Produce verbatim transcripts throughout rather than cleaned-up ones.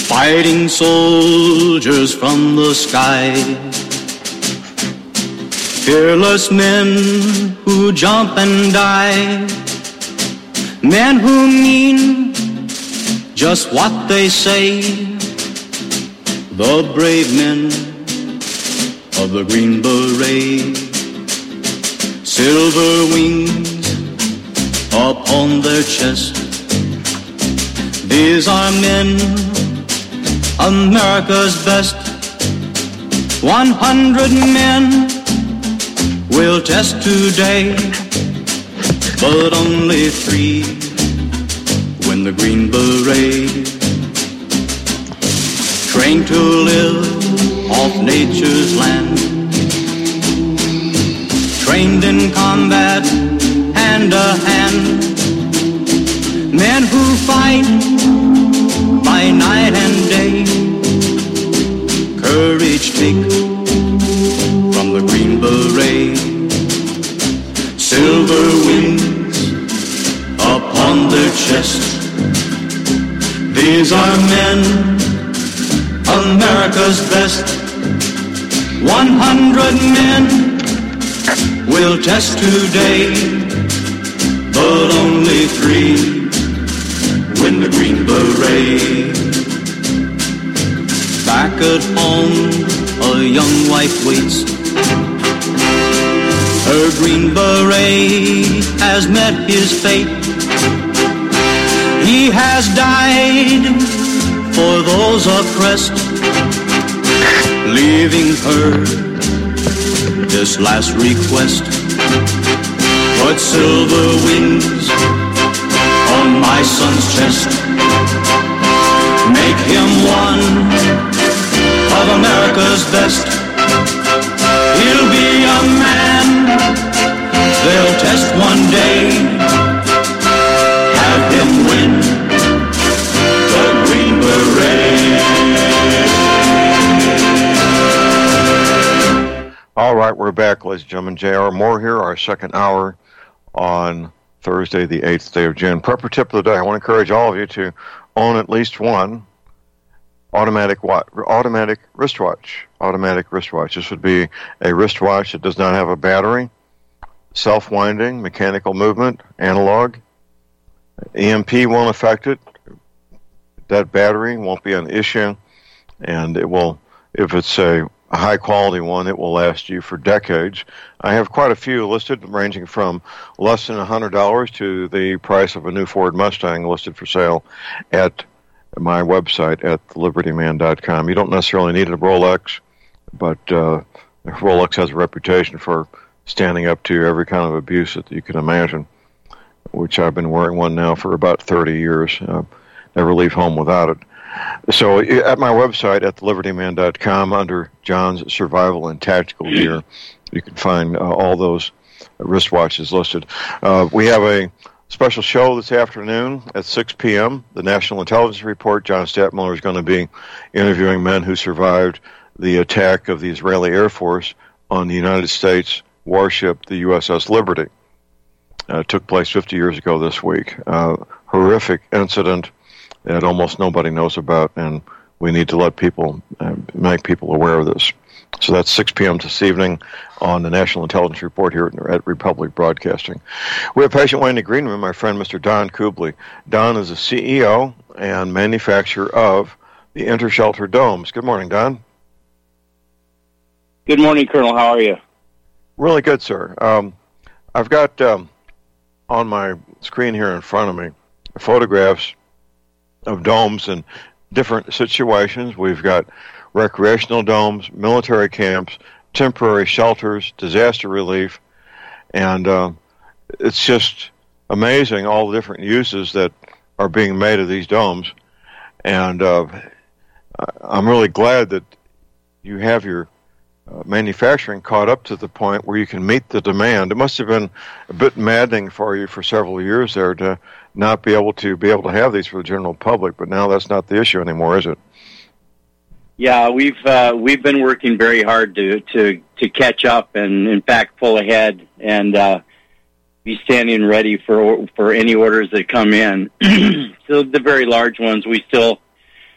fighting soldiers from the sky, fearless men who jump and die, men who mean just what they say, the brave men of the Green Beret, silver wings upon their chest. These are men, America's best. One hundred men will test today, but only three win the Green Beret. Trained to live off nature's land, trained in combat hand to hand, men who fight by night and day, courage take from the Green Beret, silver wings upon their chest. These are men, America's best. One hundred men will test today, but only three win the Green Beret. Back at home, a young wife waits. Her Green Beret has met his fate. He has died for those oppressed, leaving her this last request. Put silver wings on my son's chest. Make him one of America's best. He'll be a man they'll test one day. Have him win the Green Beret. All right, we're back, ladies and gentlemen. J R Moore here, our second hour on Thursday, the eighth day of June. Prepper tip of the day. I want to encourage all of you to own at least one automatic watch, automatic wristwatch. Automatic wristwatch. This would be a wristwatch that does not have a battery, self-winding, mechanical movement, analog. E M P won't affect it. That battery won't be an issue, and it will, if it's a a high-quality one, it will last you for decades. I have quite a few listed, ranging from less than one hundred dollars to the price of a new Ford Mustang listed for sale at my website at liberty man dot com. You don't necessarily need a Rolex, but uh, Rolex has a reputation for standing up to every kind of abuse that you can imagine, which I've been wearing one now for about thirty years. Uh, never leave home without it. So at my website at liberty man dot com, under John's Survival and Tactical Gear, you can find uh, all those wristwatches listed. Uh, we have a special show this afternoon at six p.m., the National Intelligence Report. John Stadtmiller is going to be interviewing men who survived the attack of the Israeli Air Force on the United States warship, the U S S Liberty. Uh, it took place fifty years ago this week. Uh, horrific incident that almost nobody knows about, and we need to let people, uh, make people aware of this. So that's six p.m. this evening on the National Intelligence Report here at Republic Broadcasting. We have patient waiting in the green room, my friend, Mister Don Kubley. Don is the C E O and manufacturer of the Intershelter Domes. Good morning, Don. Good morning, Colonel. How are you? Really good, sir. Um, I've got um, on my screen here in front of me photographs of domes in different situations. We've got recreational domes, military camps, temporary shelters, disaster relief, and uh, it's just amazing all the different uses that are being made of these domes. And uh, I'm really glad that you have your uh, manufacturing caught up to the point where you can meet the demand. It must have been a bit maddening for you for several years there to not be able to be able to have these for the general public, but now that's not the issue anymore, is it? Yeah, we've uh, we've been working very hard to, to, to catch up and, in fact, pull ahead and uh, be standing ready for for any orders that come in. So the very large ones, we still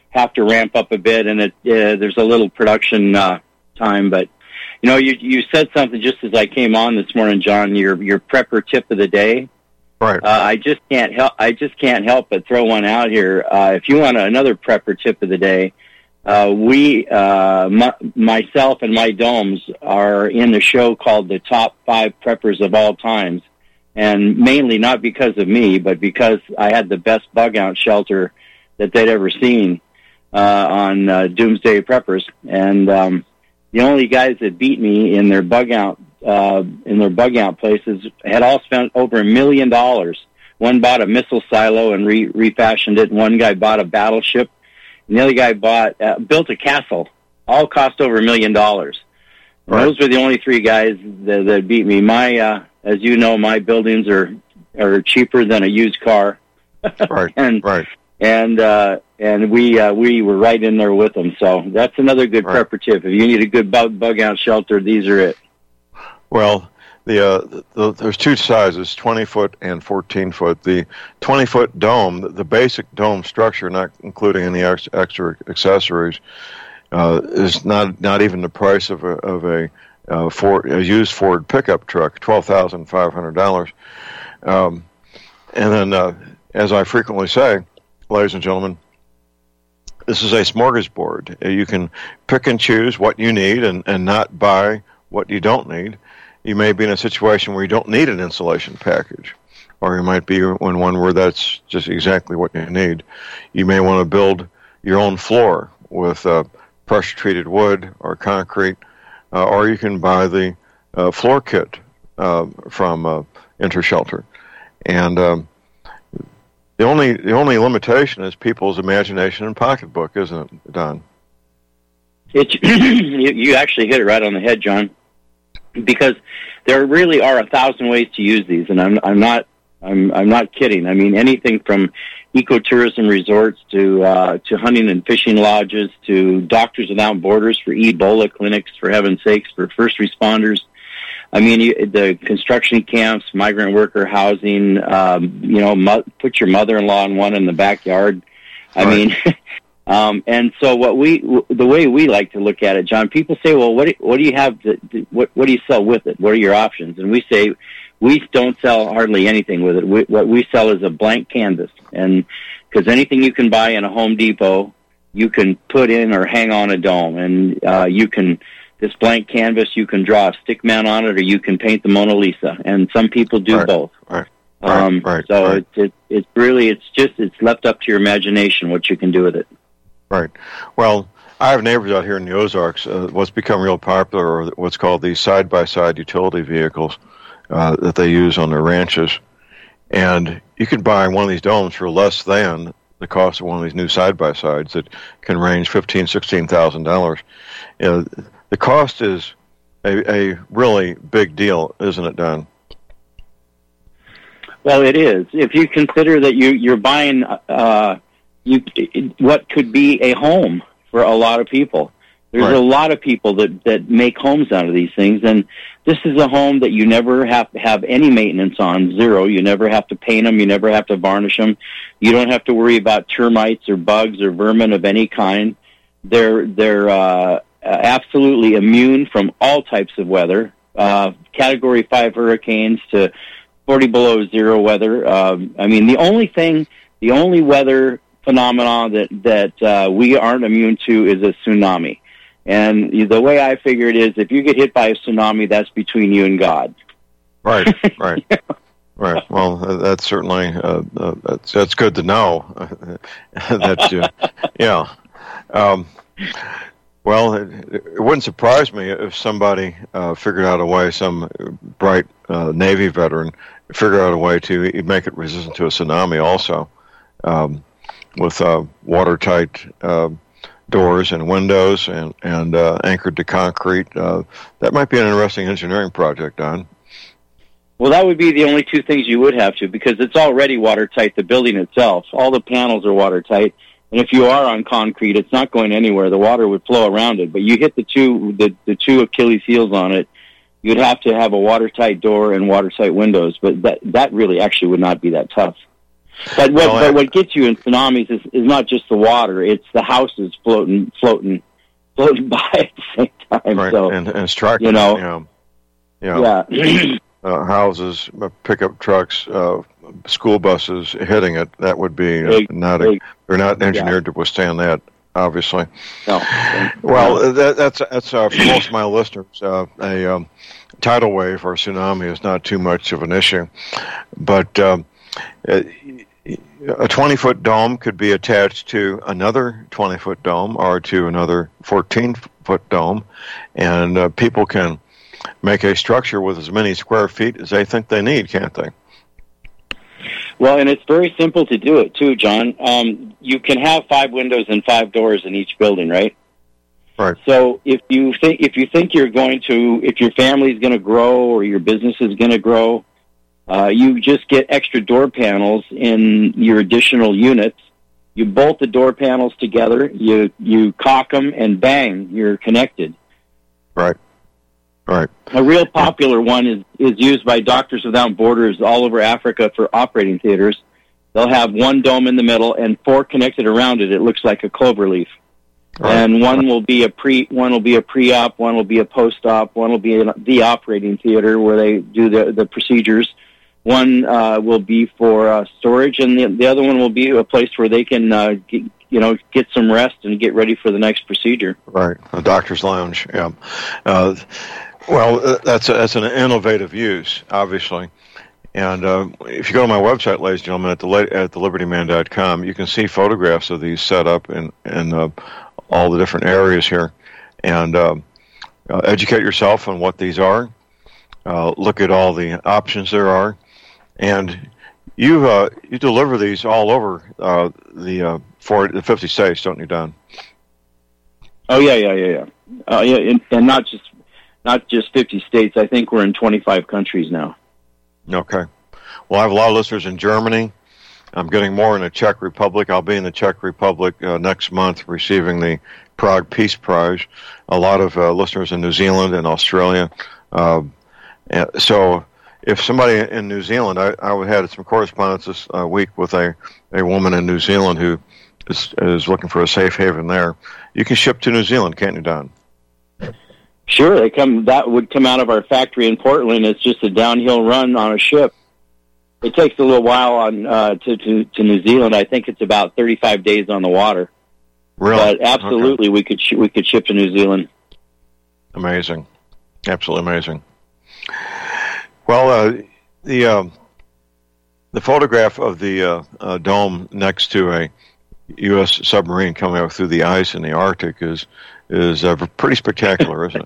have to ramp up a bit, and it uh, there's a little production uh, time. But you know, you you said something just as I came on this morning, John. Your your prepper tip of the day. Right. Uh, I just can't help. I just can't help but throw one out here. Uh, if you want another prepper tip of the day, uh, we, uh, my, myself and my domes are in a show called the Top Five Preppers of All Times, and mainly not because of me, but because I had the best bug out shelter that they'd ever seen uh, on uh, Doomsday Preppers, and um, the only guys that beat me in their bug out. Uh, in their bug out places had all spent over a million dollars. One bought a missile silo and re- refashioned it. One guy bought a battleship. And the other guy bought uh, built a castle. All cost over a million dollars. Right. Those were the only three guys that, that beat me. My, uh, as you know, my buildings are are cheaper than a used car. Right. and right. and uh, and we uh, we were right in there with them. So that's another good Right. prepper tip. If you need a good bug bug out shelter, these are it. Well, the, uh, the, the there's two sizes, twenty foot and fourteen foot. The twenty foot dome, the, the basic dome structure, not including any ex, extra accessories, uh, is not not even the price of a of a, uh, Ford, a used Ford pickup truck, twelve thousand five hundred dollars. Um, and then, uh, as I frequently say, ladies and gentlemen, this is a smorgasbord. You can pick and choose what you need and, and not buy what you don't need. You may be in a situation where you don't need an insulation package, or you might be in one where that's just exactly what you need. You may want to build your own floor with uh, pressure-treated wood or concrete, uh, or you can buy the uh, floor kit uh, from uh, Intershelter. And um, the only the only limitation is people's imagination and pocketbook, isn't it, Don? It, you, you actually hit it right on the head, John. Because there really are a thousand ways to use these, and I'm, I'm not, I'm, I'm not kidding. I mean, anything from ecotourism resorts to uh, to hunting and fishing lodges to Doctors Without Borders for Ebola clinics, for heaven's sakes, for first responders. I mean, you, the construction camps, migrant worker housing. Um, you know, mo- put your mother-in-law in one in the backyard. I Right. mean. Um, and so what we, the way we like to look at it, John, people say, well, what do, what do you have, to, what, what do you sell with it? What are your options? And we say, we don't sell hardly anything with it. We, what we sell is a blank canvas. And because anything you can buy in a Home Depot, you can put in or hang on a dome. And, uh, you can, this blank canvas, you can draw a stick man on it, or you can paint the Mona Lisa. And some people do Right. both. Right. Um, right. so right. it's, it, it's really, it's just, it's left up to your imagination what you can do with it. Right. Well, I have neighbors out here in the Ozarks. Uh, what's become real popular are what's called these side-by-side utility vehicles uh, that they use on their ranches. And you can buy one of these domes for less than the cost of one of these new side-by-sides that can range fifteen thousand dollars, sixteen thousand dollars. You know, the cost is a, a really big deal, isn't it, Don? Well, it is. If you consider that you, you're buying uh, you, what could be a home for a lot of people. There's Right. a lot of people that, that make homes out of these things, and this is a home that you never have to have any maintenance on, zero. You never have to paint them. You never have to varnish them. You don't have to worry about termites or bugs or vermin of any kind. They're, they're uh, absolutely immune from all types of weather, uh, Category five hurricanes to forty below zero weather. Um, I mean, the only thing, the only weather phenomenon that, that uh, we aren't immune to is a tsunami. And the way I figure it is, if you get hit by a tsunami, that's between you and God. Right, right, right. Well, that's certainly uh, uh, that's that's good to know. that uh, yeah. Um, well, it, it wouldn't surprise me if somebody uh, figured out a way, some bright uh, Navy veteran figured out a way to make it resistant to a tsunami, also um, with uh, watertight Uh, doors and windows and, and uh, anchored to concrete. Uh, that might be an interesting engineering project, Don. Well, that would be the only two things you would have to, because it's already watertight, the building itself. All the panels are watertight. And if you are on concrete, it's not going anywhere. The water would flow around it. But you hit the two, the, the two Achilles heels on it, you'd have to have a watertight door and watertight windows. But that, that really actually would not be that tough. But what, well, but what gets you in tsunamis is, is not just the water; it's the houses floating, floating, floating by at the same time. Right, So, and, and striking, you know, you know, yeah, uh, houses, uh, pickup trucks, uh, school buses hitting it. That would be uh, Big, not. big, A, they're not engineered yeah. to withstand that. Obviously. No. Well, that, that's that's uh, for most of my listeners. Uh, a um, tidal wave or tsunami is not too much of an issue, but um, a twenty-foot dome could be attached to another twenty-foot dome or to another fourteen-foot dome, and uh, people can make a structure with as many square feet as they think they need, can't they? Well, and it's very simple to do it too, John. Um, you can have five windows and five doors in each building, right? Right. So if you think if you think you're going to, if your family is going to grow or your business is going to grow, uh, you just get extra door panels in your additional units. You bolt the door panels together, you you caulk them, and bang, you're connected. Right. Right. A real popular one is, is used by Doctors Without Borders all over Africa for operating theaters. They'll have one dome in the middle and four connected around it. It looks like a clover leaf. Right. And one will be a pre, one will be a pre-op, one will be a post-op, one will be an, the operating theater where they do the, the procedures. One uh, will be for uh, storage, and the, the other one will be a place where they can, uh, get, you know, get some rest and get ready for the next procedure. Right, a doctor's lounge. Yeah. Uh, Well, that's a, that's an innovative use, obviously. And uh, if you go to my website, ladies and gentlemen, at the at the liberty man dot com, you can see photographs of these set up in in uh, all the different areas here, and uh, uh, educate yourself on what these are. Uh, look at all the options there are, and you uh, you deliver these all over uh, the uh, forty, the fifty states, don't you, Don? Oh yeah, yeah, yeah, yeah, uh, yeah, and, and not just. Not just fifty states. I think we're in twenty-five countries now. Okay. Well, I have a lot of listeners in Germany. I'm getting more in the Czech Republic. I'll be in the Czech Republic uh, next month receiving the Prague Peace Prize. A lot of uh, listeners in New Zealand and Australia. Uh, so if somebody in New Zealand, I, I had some correspondence this uh, week with a, a woman in New Zealand who is, is looking for a safe haven there. You can ship to New Zealand, can't you, Don? Sure, they come. That would come out of our factory in Portland. It's just a downhill run on a ship. It takes a little while on uh, to, to to New Zealand. I think it's about thirty-five days on the water. Really? But absolutely, okay. we could sh- we could ship to New Zealand. Amazing, absolutely amazing. Well, uh, the uh, the photograph of the uh, uh, dome next to a U S submarine coming up through the ice in the Arctic is is uh, pretty spectacular, isn't it?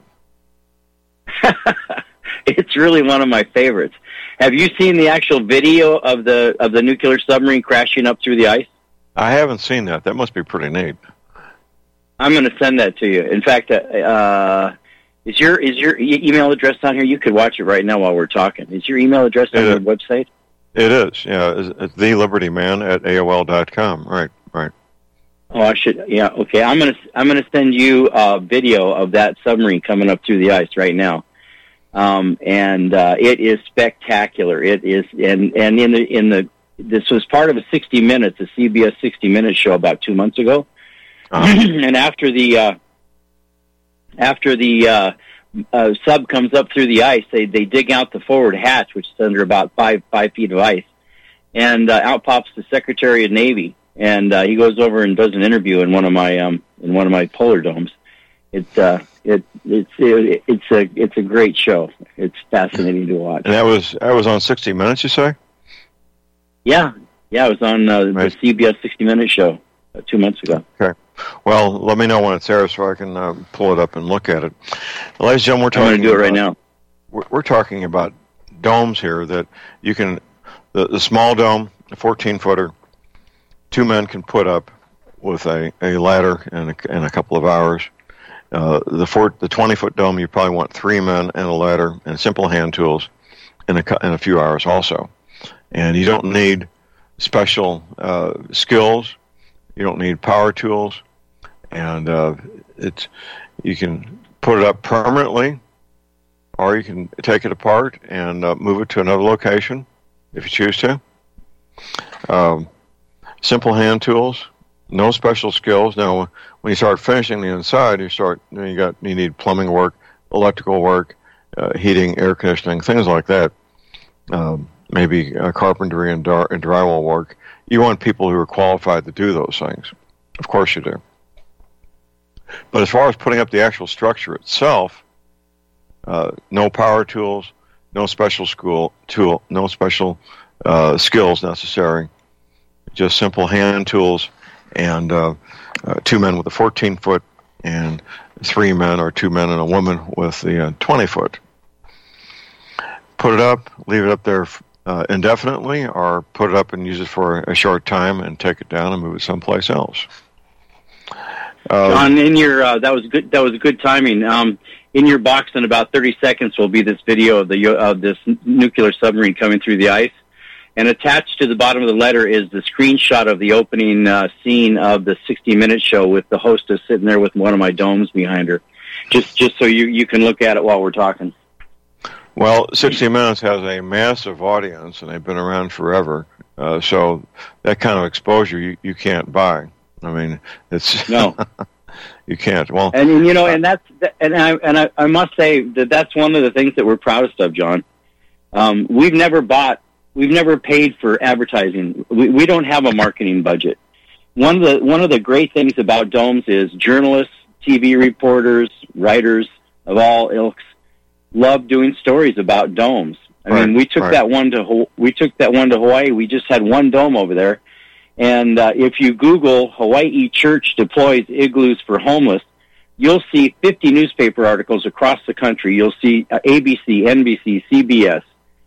It's really one of my favorites. Have you seen the actual video of the of the nuclear submarine crashing up through the ice? I haven't seen that. That must be pretty neat. I'm going to send that to you. In fact, uh, is your is your e- email address on here? You could watch it right now while we're talking. Is your email address on your website? It is. Yeah, it's, it's the liberty man at A O L dot com. Right, right. Oh, I should. Yeah, okay. I'm gonna I'm gonna send you a video of that submarine coming up through the ice right now. Um, and uh, it is spectacular. It is, and and in the in the this was part of a sixty minutes, a C B S sixty minutes show about two months ago. Uh-huh. And after the uh, after the uh, uh, sub comes up through the ice, they they dig out the forward hatch, which is under about five five feet of ice, and uh, out pops the Secretary of Navy, and uh, he goes over and does an interview in one of my um, in one of my polar domes. It's uh, it it's it, it's a it's a great show. It's fascinating to watch. And that was that was on sixty minutes, you say? Yeah, yeah, it was on uh, right. the C B S sixty minutes show uh, two months ago. Okay. Well, let me know when it's there so I can uh, pull it up and look at it. Ladies and gentlemen, we're talking. I'm going to do it about, right now. We're, we're talking about domes here that you can, the, the small dome, the fourteen footer, two men can put up with a, a ladder in a, in a couple of hours. Uh, the four, the twenty foot dome, you probably want three men and a ladder and simple hand tools in a in a few hours also. And you don't need special uh, skills. You don't need power tools, and uh, it's you can put it up permanently, or you can take it apart and uh, move it to another location if you choose to. Um, simple hand tools, no special skills. Now, when you start finishing the inside, you start you, know, you got you need plumbing work, electrical work, uh, heating, air conditioning, things like that. Um, maybe uh, carpentry and, dar- and drywall work. You want people who are qualified to do those things. Of course you do. But as far as putting up the actual structure itself, uh, no power tools, no special school tool, no special uh, skills necessary. Just simple hand tools, and uh, uh, two men with a fourteen foot, and three men or two men and a woman with the uh, twenty foot. Put it up, leave it up there uh, indefinitely, or put it up and use it for a short time and take it down and move it someplace else. Uh, John, in your uh, that was good. That was good timing. Um, in your box, in about thirty seconds, will be this video of the of this nuclear submarine coming through the ice. And attached to the bottom of the letter is the screenshot of the opening uh, scene of the sixty minute show with the hostess sitting there with one of my domes behind her. Just just so you, you can look at it while we're talking. Well, sixty minutes has a massive audience, and they've been around forever. Uh, so that kind of exposure you, you can't buy. I mean, it's no, you can't. Well, and, and you know, and that's and I and I, I must say that that's one of the things that we're proudest of, John. Um, we've never bought. We've never paid for advertising. We, we don't have a marketing budget. One of the one of the great things about Domes is journalists, T V reporters, writers of all ilks love doing stories about domes. I right, mean, we took right. that one to we took that one to Hawaii. We just had one dome over there, and uh, if you Google Hawaii church deploys igloos for homeless, you'll see fifty newspaper articles across the country. You'll see uh, A B C, N B C, C B S.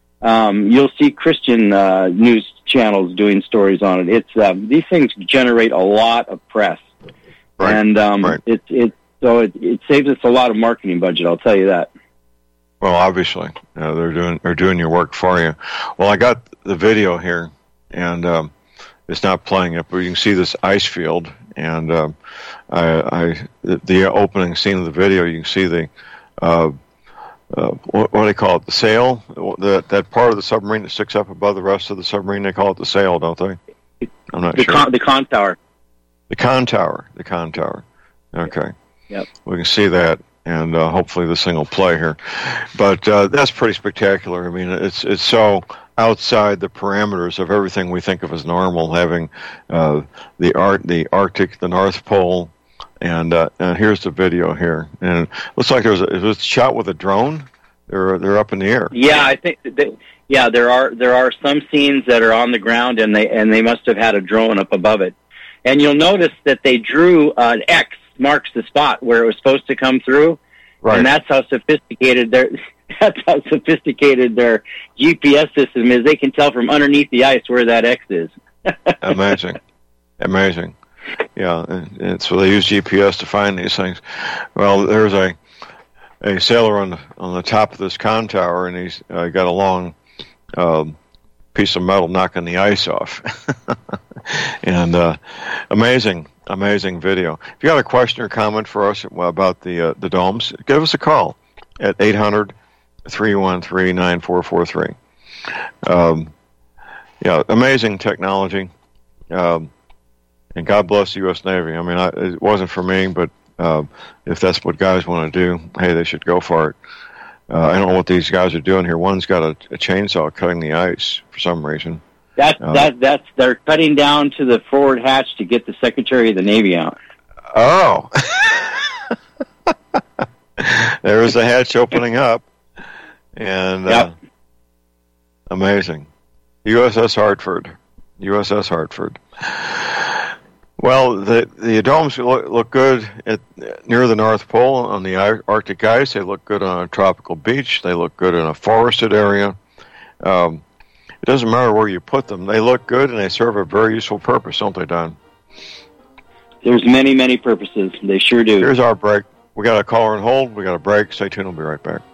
Um, you'll see Christian uh, news channels doing stories on it. It's uh, these things generate a lot of press, right. and um, right. it it so it, it saves us a lot of marketing budget. I'll tell you that. Well, obviously, uh, they're doing they're doing your work for you. Well, I got the video here, and um, it's not playing it, but you can see this ice field, and um, I, I the, the opening scene of the video, you can see the. Uh, Uh, what, what do they call it? The sail? The, that part of the submarine that sticks up above the rest of the submarine, they call it the sail, don't they? I'm not the sure. Con, the con tower. The con tower. The con tower. Okay. Yep. We can see that, and uh, hopefully this thing will play here. But uh, that's pretty spectacular. I mean, it's it's so outside the parameters of everything we think of as normal, having uh, the art, the Arctic, the North Pole. And uh, and here's the video here, and it looks like there's a, it was shot with a drone. They're they're up in the air. Yeah, I think. That, yeah, there are there are some scenes that are on the ground, and they and they must have had a drone up above it. And you'll notice that they drew uh, an X marks the spot where it was supposed to come through, right. And that's how sophisticated their that's how sophisticated their G P S system is. They can tell from underneath the ice where that X is. Amazing, amazing. Yeah, and, and so they use G P S to find these things. Well, there's a a sailor on the, on the top of this con tower, and he's uh, got a long um, piece of metal knocking the ice off. And uh, amazing, amazing video. If you got a question or comment for us about the uh, the domes, give us a call at eight hundred, three one three, nine four four three. Um, yeah, amazing technology. Um, And God bless the U S Navy. I mean, I, it wasn't for me, but uh, if that's what guys want to do, hey, they should go for it. Uh, I don't know what these guys are doing here. One's got a, a chainsaw cutting the ice for some reason. That's uh, that that's they're cutting down to the forward hatch to get the Secretary of the Navy out. Oh, there is a hatch opening up, and yep. uh, amazing. U S S Hartford, U S S Hartford. Well, the the domes look, look good at near the North Pole on the Arctic ice. They look good on a tropical beach. They look good in a forested area. Um, it doesn't matter where you put them. They look good, and they serve a very useful purpose, don't they, Don? There's many, many purposes. They sure do. Here's our break. We got a caller on hold. We got a break. Stay tuned. We'll be right back.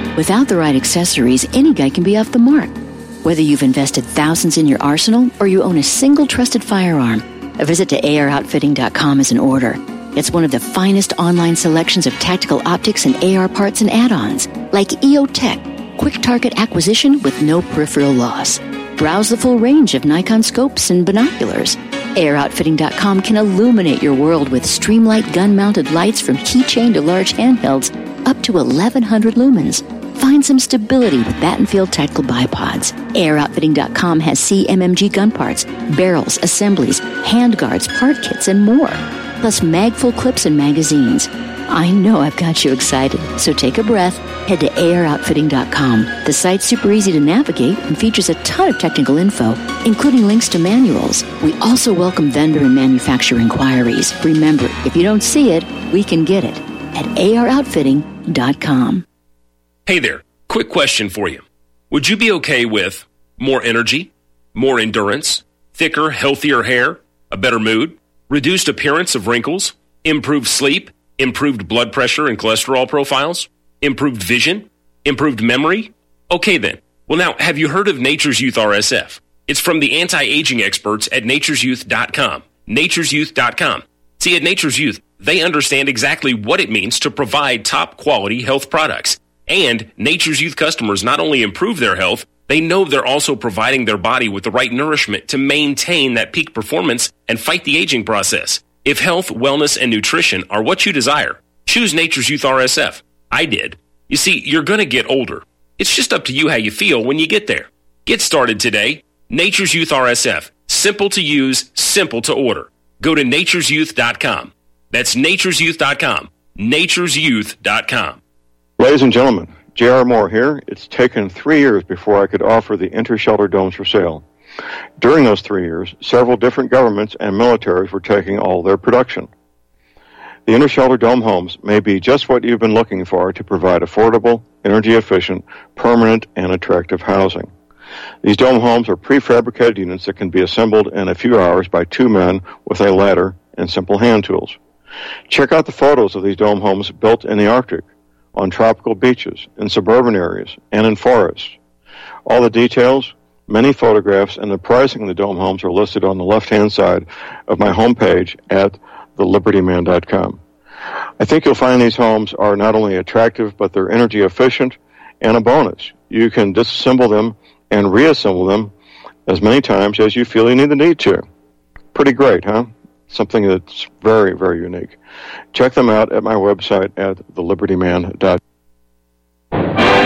Without the right accessories, any guy can be off the mark. Whether you've invested thousands in your arsenal or you own a single trusted firearm, a visit to A R outfitting dot com is in order. It's one of the finest online selections of tactical optics and A R parts and add-ons, like E O Tech, quick target acquisition with no peripheral loss. Browse the full range of Nikon scopes and binoculars. A R outfitting dot com can illuminate your world with Streamlight gun-mounted lights from keychain to large handhelds up to eleven hundred lumens. Find some stability with Battenfield Tactical Bipods. A R outfitting dot com has C M M G gun parts, barrels, assemblies, handguards, part kits, and more. Plus mag-full clips and magazines. I know I've got you excited, so take a breath. Head to A R outfitting dot com. The site's super easy to navigate and features a ton of technical info, including links to manuals. We also welcome vendor and manufacturer inquiries. Remember, if you don't see it, we can get it at A R outfitting dot com. Hey there, quick question for you. Would you be okay with more energy, more endurance, thicker, healthier hair, a better mood, reduced appearance of wrinkles, improved sleep, improved blood pressure and cholesterol profiles, improved vision, improved memory? Okay then. Well now, have you heard of Nature's Youth R S F? It's from the anti-aging experts at natures youth dot com. natures youth dot com. See, at Nature's Youth, they understand exactly what it means to provide top quality health products. And Nature's Youth customers not only improve their health, they know they're also providing their body with the right nourishment to maintain that peak performance and fight the aging process. If health, wellness, and nutrition are what you desire, choose Nature's Youth R S F. I did. You see, you're going to get older. It's just up to you how you feel when you get there. Get started today. Nature's Youth R S F. Simple to use, simple to order. Go to natures youth dot com. That's natures youth dot com. natures youth dot com. Ladies and gentlemen, J R. Moore here. It's taken three years before I could offer the Intershelter domes for sale. During those three years, several different governments and militaries were taking all their production. The Intershelter dome homes may be just what you've been looking for to provide affordable, energy-efficient, permanent, and attractive housing. These dome homes are prefabricated units that can be assembled in a few hours by two men with a ladder and simple hand tools. Check out the photos of these dome homes built in the Arctic, on tropical beaches, in suburban areas, and in forests. All the details, many photographs, and the pricing of the dome homes are listed on the left-hand side of my homepage at the liberty man dot com. I think you'll find these homes are not only attractive, but they're energy efficient, and a bonus. You can disassemble them and reassemble them as many times as you feel you need the need to. Pretty great, huh? Something that's very, very unique. Check them out at my website at the liberty man dot com.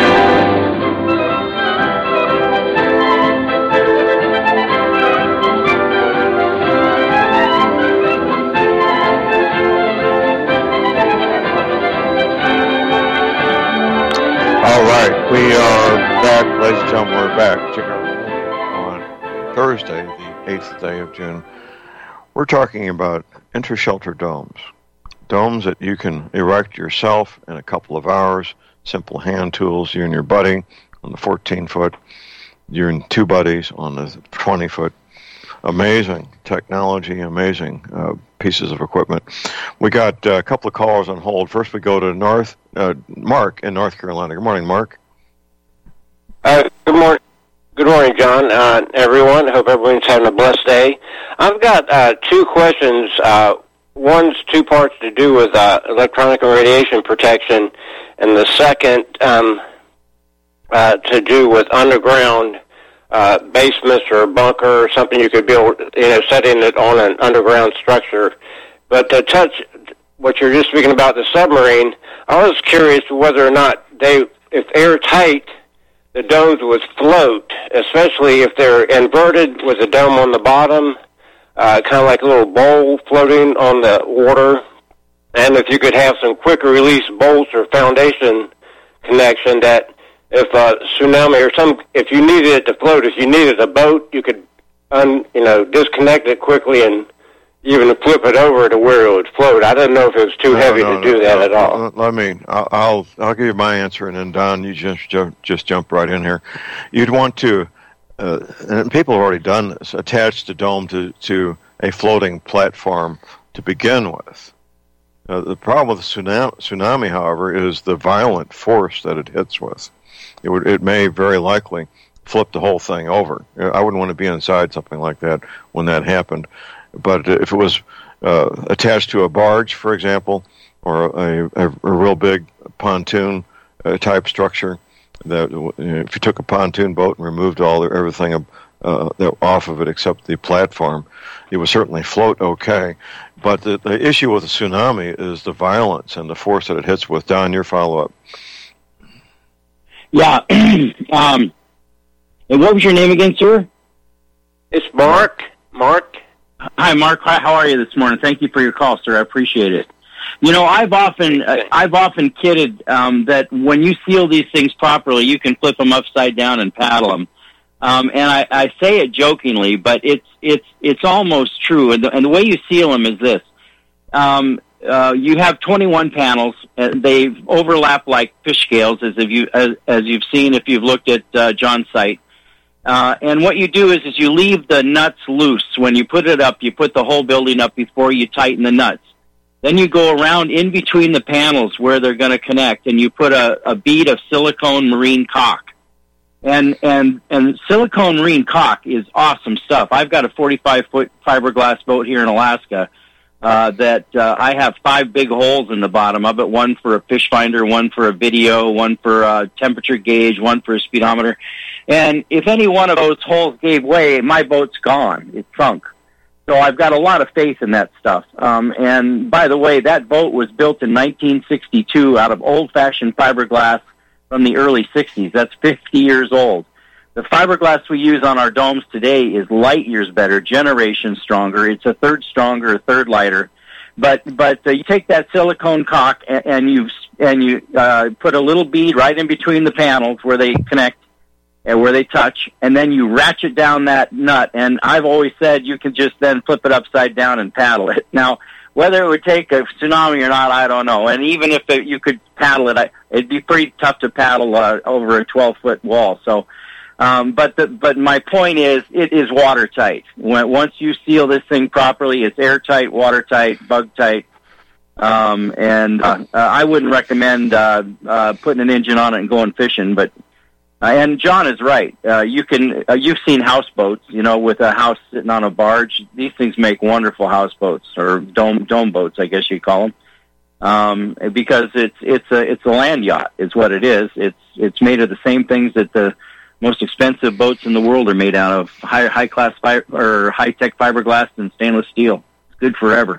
All right, we are back, ladies and gentlemen, we're back. Check out on Thursday, the eighth day of June. We're talking about Intershelter domes. Domes that you can erect yourself in a couple of hours, simple hand tools, you and your buddy on the fourteen foot, you and two buddies on the twenty foot. Amazing technology, amazing uh, pieces of equipment. We got uh, a couple of callers on hold. First we go to North uh, Mark in North Carolina. Good morning, Mark. Uh, good morning. Good morning, John, uh, everyone. Hope everyone's having a blessed day. I've got uh, two questions. Uh, one's two parts to do with uh, electronic and radiation protection, and the second um, uh, to do with underground uh, basements or a bunker or something you could build, you know, setting it on an underground structure. But to touch what you're just speaking about, the submarine, I was curious whether or not they, if airtight, the domes would float, especially if they're inverted with a dome on the bottom, uh, kind of like a little bowl floating on the water. And if you could have some quick release bolts or foundation connection that if a tsunami or some, if you needed it to float, if you needed a boat, you could, un, you know, disconnect it quickly and even flip it over to where it would float. I didn't know if it was too no, heavy no, to do no, that no, at all. Let me, I'll, I'll, I'll give you my answer, and then Don, you just ju- just jump right in here. You'd want to, uh, and people have already done this, attach the dome to, to a floating platform to begin with. Uh, the problem with the tsunami, tsunami, however, is the violent force that it hits with. It would, it may very likely flip the whole thing over. I wouldn't want to be inside something like that when that happened. But if it was uh, attached to a barge, for example, or a, a, a real big pontoon uh, type structure, that you know, if you took a pontoon boat and removed all the, everything uh, off of it except the platform, it would certainly float okay. But the, the issue with a tsunami is the violence and the force that it hits with. Don, your follow-up. Yeah. um, and what was your name again, sir? It's Mark. Mark. Hi, Mark. How are you this morning? Thank you for your call, sir. I appreciate it. You know, I've often uh, I've often kidded um, that when you seal these things properly, you can flip them upside down and paddle them. Um, and I, I say it jokingly, but it's it's it's almost true. And the, and the way you seal them is this: um, uh, you have twenty-one panels. Uh, they overlap like fish scales, as if you as, as you've seen if you've looked at uh, John's site. Uh, and what you do is, is you leave the nuts loose. When you put it up, you put the whole building up before you tighten the nuts. Then you go around in between the panels where they're going to connect, and you put a, a bead of silicone marine caulk. And and and silicone marine caulk is awesome stuff. I've got a forty-five foot fiberglass boat here in Alaska uh, that uh, I have five big holes in the bottom of it, one for a fish finder, one for a video, one for a temperature gauge, one for a speedometer. And if any one of those holes gave way, my boat's gone. It sunk. So I've got a lot of faith in that stuff. Um, and by the way, that boat was built in nineteen sixty-two out of old-fashioned fiberglass from the early sixties. That's fifty years old. The fiberglass we use on our domes today is light years better, generations stronger. It's a third stronger, a third lighter. But but uh, you take that silicone caulk and, and you and you uh, put a little bead right in between the panels where they connect and where they touch, and then you ratchet down that nut. And I've always said you can just then flip it upside down and paddle it. Now, whether it would take a tsunami or not, I don't know. And even if it, you could paddle it, I, it'd be pretty tough to paddle uh, over a twelve foot wall. So, um, but the, but my point is, it is watertight. When, once you seal this thing properly, it's airtight, watertight, bug-tight. Um, and uh, uh, I wouldn't recommend uh, uh, putting an engine on it and going fishing, but Uh, and John is right. Uh, you can. Uh, you've seen houseboats, you know, with a house sitting on a barge. These things make wonderful houseboats or dome dome boats, I guess you call them, um, because it's it's a it's a land yacht. Is what it is. It's it's made of the same things that the most expensive boats in the world are made out of: high high class fi- or high tech fiberglass and stainless steel. It's good forever.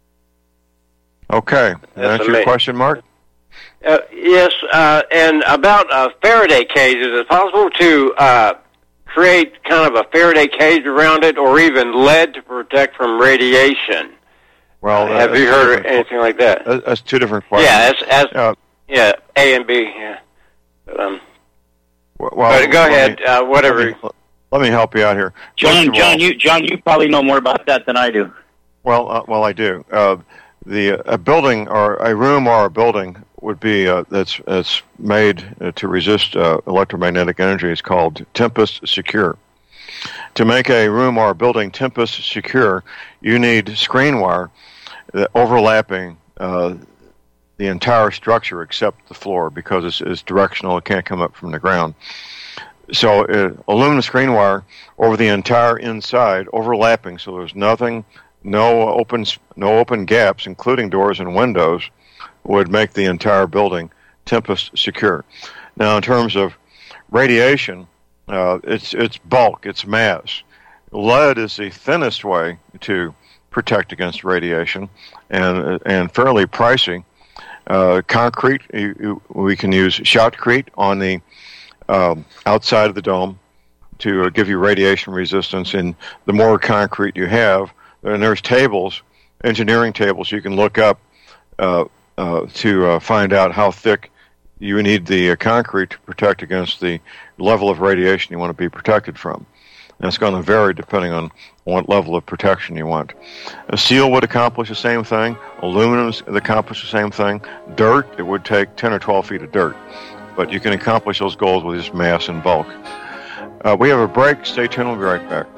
Okay, that's your question, Mark. Uh, yes, uh, and about uh, Faraday cages, is it possible to uh, create kind of a Faraday cage around it, or even lead to protect from radiation? Well, uh, have you heard of anything like that? That's two different questions. Yeah, as, as uh, yeah, A and B. Yeah. But, um, well, but go ahead. Me, uh, whatever. Let me, let me help you out here, John. John, all, you John, you probably know more about that than I do. Well, uh, well, I do. Uh, the a building or a room or a building would be uh, that's that's made uh, to resist uh, electromagnetic energy is called Tempest Secure. To make a room or a building Tempest Secure, you need screen wire uh, overlapping uh, the entire structure except the floor, because it's, it's directional; it can't come up from the ground. So, uh, aluminum screen wire over the entire inside, overlapping, so there's nothing, no open no open gaps, including doors and windows, would make the entire building Tempest Secure. Now, in terms of radiation, uh, it's it's bulk, it's mass. Lead is the thinnest way to protect against radiation, and and fairly pricey. Uh, concrete, you, you, we can use shotcrete on the um, outside of the dome to uh, give you radiation resistance. And the more concrete you have, and there's tables, engineering tables, you can look up uh, Uh, to uh, find out how thick you need the uh, concrete to protect against the level of radiation you want to be protected from. And it's going to vary depending on what level of protection you want. A steel would accomplish the same thing. Aluminum would accomplish the same thing. Dirt, it would take ten or twelve feet of dirt. But you can accomplish those goals with just mass and bulk. Uh, we have a break. Stay tuned. We'll be right back.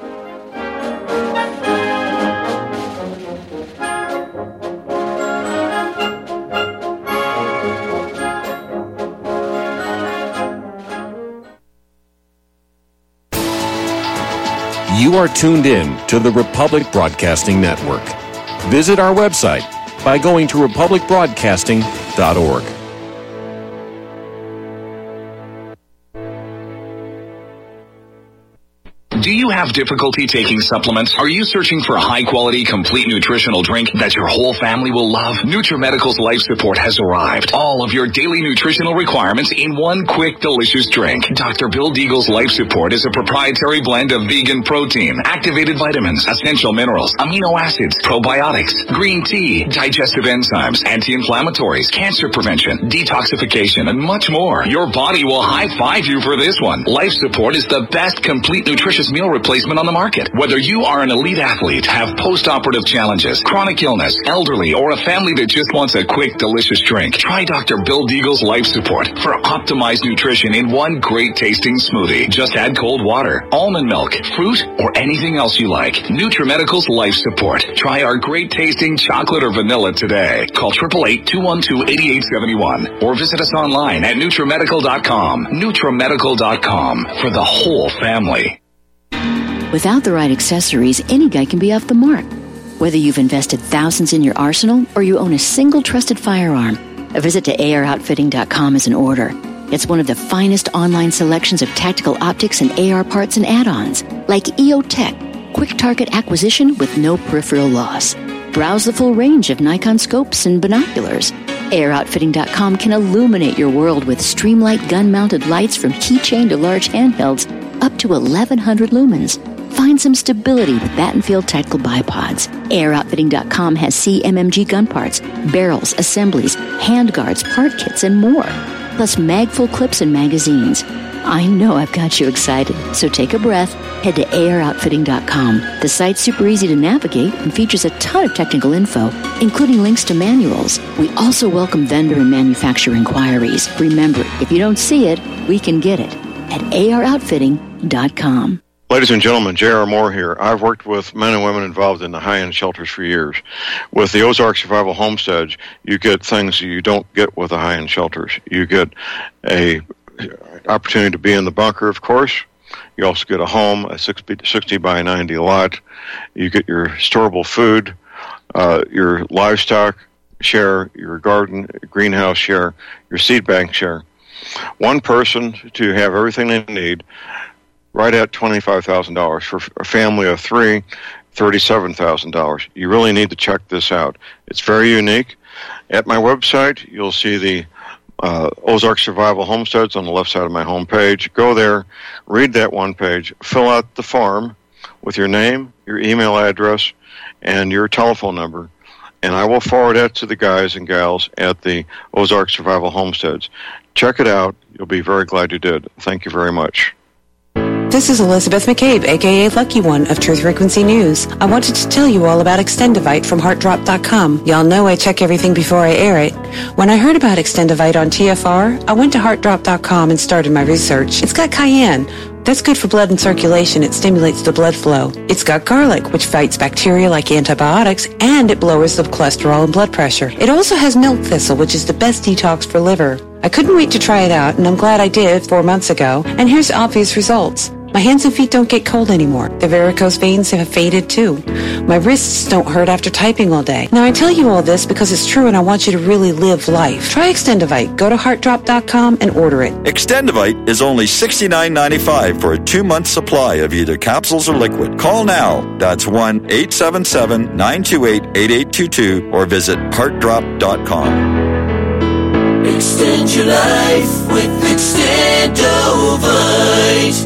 You are tuned in to the Republic Broadcasting Network. Visit our website by going to republic broadcasting dot org. Do you have difficulty taking supplements? Are you searching for a high-quality, complete nutritional drink that your whole family will love? NutriMedical's Life Support has arrived. All of your daily nutritional requirements in one quick, delicious drink. Doctor Bill Deagle's Life Support is a proprietary blend of vegan protein, activated vitamins, essential minerals, amino acids, probiotics, green tea, digestive enzymes, anti-inflammatories, cancer prevention, detoxification, and much more. Your body will high-five you for this one. Life Support is the best complete nutritious meal replacement on the market. Whether you are an elite athlete, have post-operative challenges, chronic illness, elderly, or a family that just wants a quick, delicious drink, try Doctor Bill Deagle's Life Support for optimized nutrition in one great tasting smoothie. Just add cold water, almond milk, fruit, or anything else you like. NutriMedical's Life Support. Try our great tasting chocolate or vanilla today. Call eight eight eight, two one two, eight eight seven one or visit us online at NutriMedical dot com. NutriMedical dot com for the whole family. Without the right accessories, any guy can be off the mark. Whether you've invested thousands in your arsenal or you own a single trusted firearm, a visit to A R outfitting dot com is in order. It's one of the finest online selections of tactical optics and A R parts and add-ons, like E O Tech, quick target acquisition with no peripheral loss. Browse the full range of Nikon scopes and binoculars. A R outfitting dot com can illuminate your world with Streamlight gun-mounted lights from keychain to large handhelds up to eleven hundred lumens. Find some stability with Battenfield Tactical Bipods. A R outfitting dot com has C M M G gun parts, barrels, assemblies, handguards, part kits, and more. Plus mag-full clips and magazines. I know I've got you excited, so take a breath. Head to A R outfitting dot com. The site's super easy to navigate and features a ton of technical info, including links to manuals. We also welcome vendor and manufacturer inquiries. Remember, if you don't see it, we can get it at A R outfitting dot com. Ladies and gentlemen, J R. Moore here. I've worked with men and women involved in the high-end shelters for years. With the Ozark Survival Homesteads, you get things you don't get with the high-end shelters. You get a opportunity to be in the bunker, of course. You also get a home, a sixty by ninety lot. You get your storable food, uh, your livestock share, your garden, greenhouse share, your seed bank share. One person to have everything they need, right at twenty-five thousand dollars. For a family of three, thirty-seven thousand dollars. You really need to check this out. It's very unique. At my website, you'll see the uh, Ozark Survival Homesteads on the left side of my homepage. Go there, read that one page, fill out the form with your name, your email address, and your telephone number, and I will forward that to the guys and gals at the Ozark Survival Homesteads. Check it out. You'll be very glad you did. Thank you very much. This is Elizabeth McCabe, a k a. Lucky One of Truth Frequency News. I wanted to tell you all about Extendivite from heart drop dot com. Y'all know I check everything before I air it. When I heard about Extendivite on T F R, I went to heart drop dot com and started my research. It's got cayenne. That's good for blood and circulation. It stimulates the blood flow. It's got garlic, which fights bacteria like antibiotics, and it lowers the cholesterol and blood pressure. It also has milk thistle, which is the best detox for liver. I couldn't wait to try it out, and I'm glad I did four months ago. And here's the obvious results. My hands and feet don't get cold anymore. The varicose veins have faded too. My wrists don't hurt after typing all day. Now I tell you all this because it's true and I want you to really live life. Try Extendivite. Go to heart drop dot com and order it. Extendivite is only sixty-nine ninety-five for a two-month supply of either capsules or liquid. Call now. That's one eight seven seven, nine two eight, eight eight two two or visit heart drop dot com. Extend your life with Extendivite.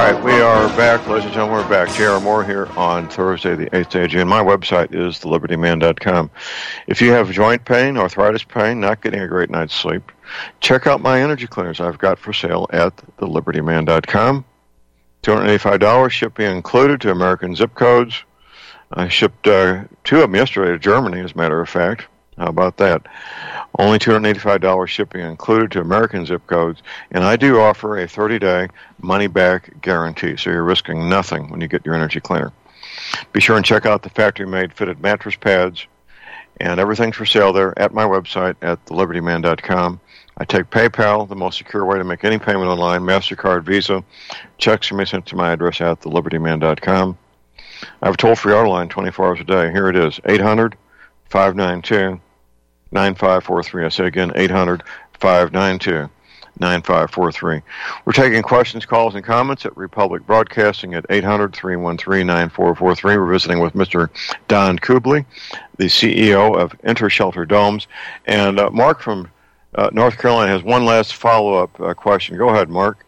right, we are back, ladies and gentlemen. We're back. J R. Moore here on Thursday, the eighth day of June. My website is the liberty man dot com. If you have joint pain, arthritis pain, not getting a great night's sleep, check out my energy cleaners I've got for sale at the liberty man dot com. two hundred eighty-five dollars, shipping included to American zip codes. I shipped uh, two of them yesterday to Germany, as a matter of fact. How about that? Only two hundred eighty-five dollars shipping included to American zip codes, and I do offer a thirty-day money-back guarantee, so you're risking nothing when you get your energy cleaner. Be sure and check out the factory-made fitted mattress pads, and everything's for sale there at my website at the liberty man dot com. I take PayPal, the most secure way to make any payment online, MasterCard, Visa. Checks can be sent to my address at the liberty man dot com. I have a toll-free auto line twenty-four hours a day. Here it is, eight hundred, five nine two, nine five four three. I say again, eight hundred, five nine two, nine five four three. We're taking questions, calls, and comments at Republic Broadcasting at eight hundred, three one three, nine four four three. We're visiting with Mister Don Kubley, the C E O of Intershelter Domes. And uh, Mark from uh, North Carolina has one last follow-up uh, question. Go ahead, Mark.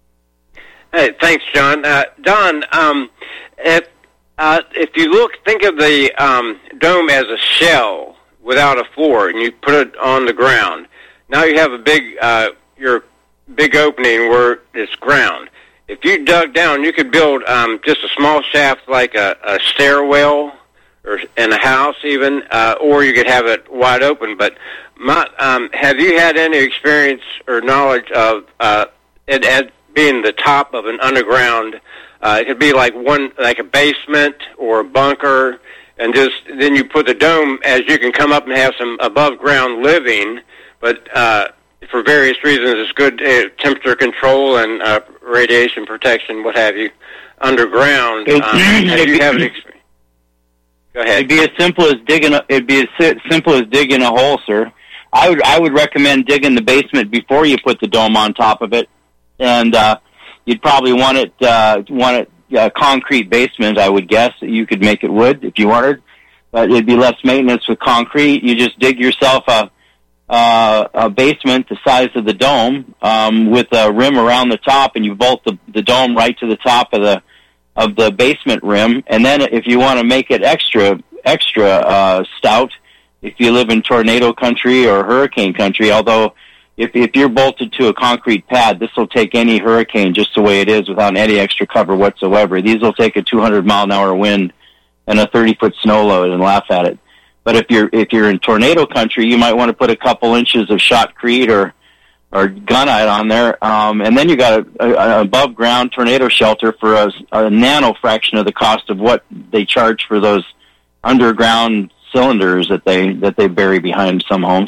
Hey, thanks, John. Uh, Don, um, if, uh, if you look, think of the um, dome as a shell without a floor, and you put it on the ground. Now you have a big, uh, your big opening where it's ground. If you dug down, you could build um, just a small shaft like a, a stairwell or in a house even, uh, or you could have it wide open. But my, um, have you had any experience or knowledge of uh, it as being the top of an underground? Uh, it could be like one, like a basement or a bunker, and just then you put the dome as you can come up and have some above ground living, but uh, for various reasons it's good uh, temperature control and uh, radiation protection, what have you, underground. Um, have you have an experience? Go ahead. It'd be as simple as digging. A, it'd be as si- simple as digging a hole, sir. I would I would recommend digging the basement before you put the dome on top of it, and uh, you'd probably want it uh, want it. Uh, concrete basement, I would guess. You could make it wood if you wanted, but it'd be less maintenance with concrete. You just dig yourself a, uh, a basement the size of the dome um, with a rim around the top, and you bolt the, the dome right to the top of the of the basement rim. And then if you want to make it extra extra uh, stout, if you live in tornado country or hurricane country, although If, if you're bolted to a concrete pad, this will take any hurricane just the way it is without any extra cover whatsoever. These will take a two hundred mile an hour wind and a thirty foot snow load and laugh at it. But if you're if you're in tornado country, you might want to put a couple inches of shotcrete or or gunite on there, um, and then you got a, a above ground tornado shelter for a, a nano fraction of the cost of what they charge for those underground cylinders that they that they bury behind some homes.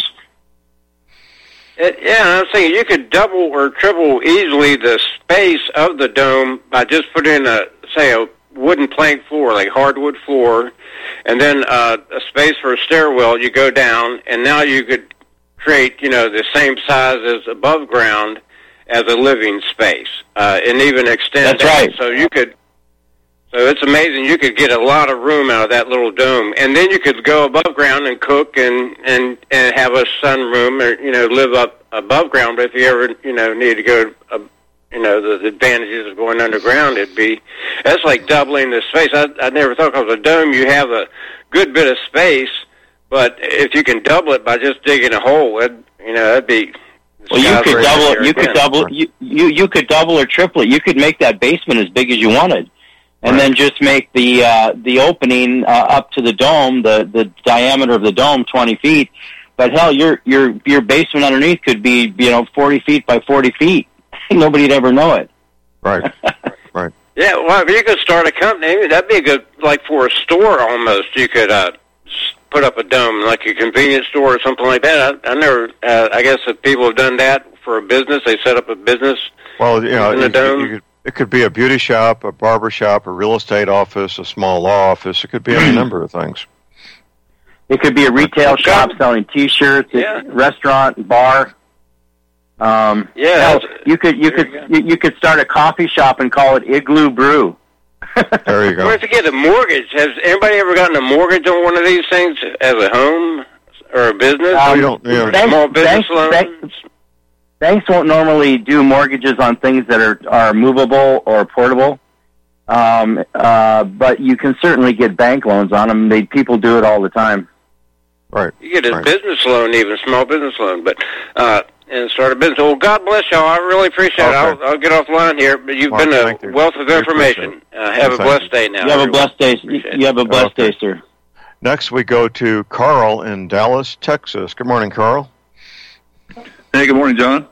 It, yeah, I'm saying you could double or triple easily the space of the dome by just putting a, say, a wooden plank floor, like hardwood floor, and then uh, a space for a stairwell. You go down, and now you could create, you know, the same size as above ground as a living space, uh, and even extend. That's right. So you could. So it's amazing. You could get a lot of room out of that little dome, and then you could go above ground and cook and and and have a sunroom, or you know, live up above ground. But if you ever you know need to go, uh, you know, the, the advantages of going underground, it'd be that's like doubling the space. I I never thought because a dome you have a good bit of space, but if you can double it by just digging a hole, it you know that'd be. Well, you could double. You could double. You, you you could double or triple it. You could make that basement as big as you wanted. And right. Then just make the uh, the opening uh, up to the dome, the, the diameter of the dome, twenty feet. But hell, your your your basement underneath could be you know forty feet by forty feet. Nobody'd ever know it. Right, right. Yeah, well, if you could start a company, that'd be a good, like for a store almost. You could uh, put up a dome, like a convenience store or something like that. I, I never. Uh, I guess if people have done that for a business, they set up a business. Well, you know, in a you, dome. You could, it could be a beauty shop, a barber shop, a real estate office, a small law office. It could be any number of things. It could be a retail shop selling T-shirts, yeah. a restaurant, bar. Um, yeah, hell, you could you could you, you could start a coffee shop and call it Igloo Brew. There you go. Or if you get a mortgage, has anybody ever gotten a mortgage on one of these things as a home or a business? Um, you don't, you know, thanks, small business thanks, loans. Thanks, banks won't normally do mortgages on things that are, are movable or portable. Um, uh, but you can certainly get bank loans on them. They, people do it all the time. Right. You get a right. business loan, even small business loan, but uh, and start a business. Well, God bless y'all. I really appreciate okay. it. I'll, I'll get off the line here, but you've Mark, been a you. wealth of information. Uh, have a blessed day now. You have everyone. a blessed day. You have a blessed okay. day, sir. Next, we go to Carl in Dallas, Texas. Good morning, Carl. Hey, good morning, John.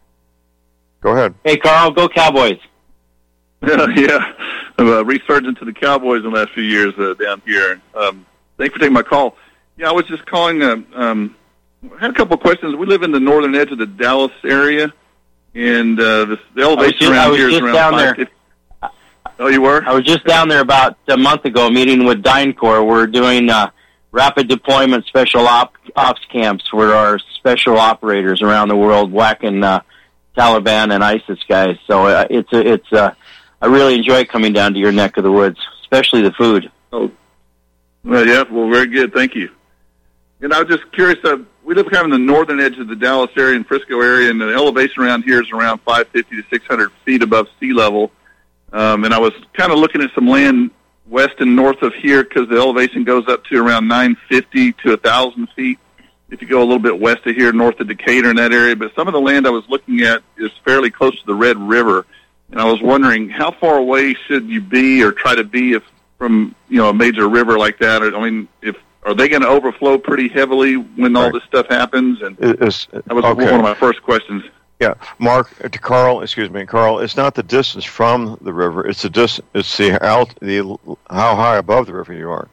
Go ahead. Hey, Carl, go Cowboys. Yeah, yeah. A resurgence to the Cowboys in the last few years uh, down here. Um, thanks for taking my call. Yeah, I was just calling. Uh, um, I had a couple of questions. We live in the northern edge of the Dallas area, and uh, the, the elevation just, around here is around down five fifty. Oh, you were? I was just down there about a month ago meeting with DynCorp. We're doing uh, rapid deployment special op- ops camps where our special operators around the world whacking uh, Taliban and ISIS guys. So uh, it's a, it's uh, I really enjoy coming down to your neck of the woods, especially the food. Oh, well, yeah, well, very good. Thank you. And I was just curious, uh, we live kind of in the northern edge of the Dallas area and Frisco area, and the elevation around here is around five fifty to six hundred feet above sea level. Um, and I was kind of looking at some land west and north of here because the elevation goes up to around nine fifty to one thousand feet if you go a little bit west of here, north of Decatur in that area. But some of the land I was looking at is fairly close to the Red River. And I was wondering, how far away should you be or try to be if from, you know, a major river like that? I mean, if are they going to overflow pretty heavily when all right. this stuff happens? And Is, that was okay. one of my first questions. Yeah, Mark, to Carl, excuse me, Carl, it's not the distance from the river, it's the dis- it's the, alt- the how high above the river you are.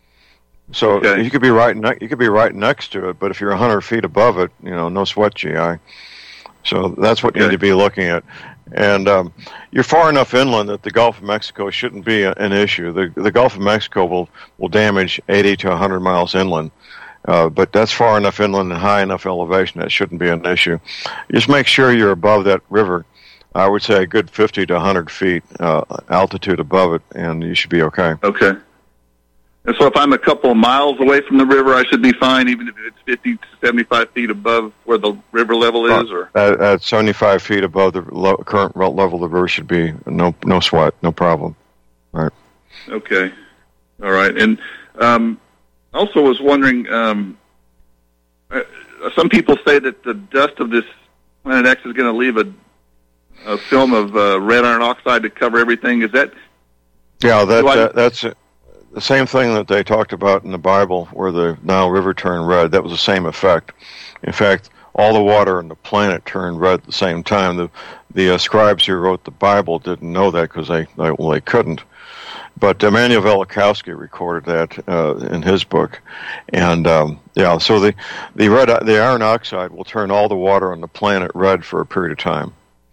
So Okay. you could be right ne- you could be right next to it, but if you're one hundred feet above it, you know, no sweat G I. So that's what you Okay. need to be looking at. And um, you're far enough inland that the Gulf of Mexico shouldn't be a, an issue. The the Gulf of Mexico will, will damage eighty to one hundred miles inland. Uh, but that's far enough inland and high enough elevation that shouldn't be an issue. Just make sure you're above that river. I would say a good fifty to one hundred feet uh, altitude above it, and you should be okay. Okay. And so if I'm a couple of miles away from the river, I should be fine, even if it's fifty to seventy-five feet above where the river level is? Or At, at seventy-five feet above the lo- current level of the river should be no no sweat, no problem. All right. Okay. All right. And um, also was wondering, um, uh, some people say that the dust of this Planet X is going to leave a, a film of uh, red iron oxide to cover everything. Is that... Yeah, that, I- that that's uh, the same thing that they talked about in the Bible where the Nile River turned red. That was the same effect. In fact, all the water on the planet turned red at the same time. The the uh, scribes who wrote the Bible didn't know that because they, they well they couldn't. But Emanuel Velikovsky recorded that uh, in his book, and um, yeah, so the the red the iron oxide will turn all the water on the planet red for a period of time.